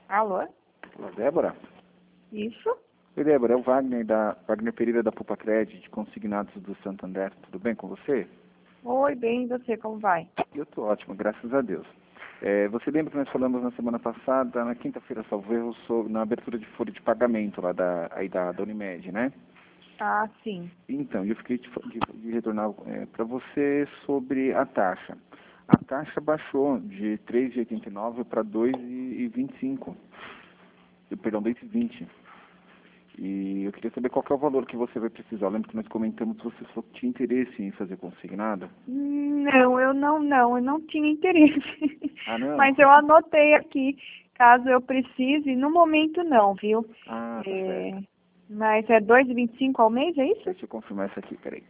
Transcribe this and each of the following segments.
Alô? Olá, Débora. Isso? Oi, Débora, é o Wagner Pereira da Poupa Credit, consignados do Santander. Tudo bem com você? Oi, bem, e você, como vai? Eu estou ótimo, graças a Deus. Você lembra que nós falamos na semana passada, na quinta-feira, salvo erro, na abertura de folha de pagamento lá da Unimed, né? Ah, sim. Então, eu fiquei de retornar para você sobre a taxa. A taxa baixou de 3,89 para 2,25. Perdão, 2,20. E eu queria saber qual que é o valor que você vai precisar. Eu lembro que nós comentamos que você só tinha interesse em fazer consignado. Não, eu não tinha interesse. Ah, não? Mas eu anotei aqui, caso eu precise. No momento não, viu? Ah, tá certo. Mas é 2,25 ao mês, é isso? Deixa eu confirmar isso aqui, peraí.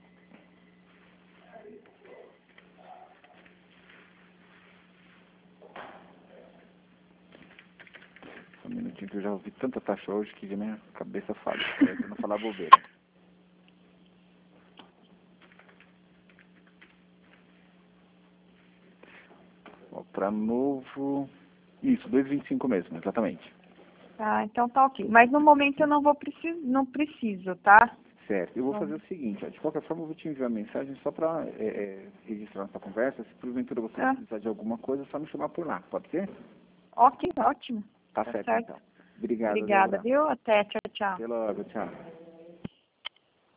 Só um minutinho que eu já ouvi tanta taxa hoje que minha cabeça falha. Pra não falar bobeira. Para novo... Isso, 2,25 mesmo, exatamente. Ah, então tá ok. Mas no momento eu não preciso, tá? Certo. Eu vou fazer o seguinte, ó, de qualquer forma eu vou te enviar uma mensagem só para registrar nossa conversa. Se porventura você precisar de alguma coisa, é só me chamar por lá. Pode ser? Ok, ótimo. Tá certo, então. Obrigado, Obrigada, Débora. viu? Até, tchau, tchau. Até logo, tchau.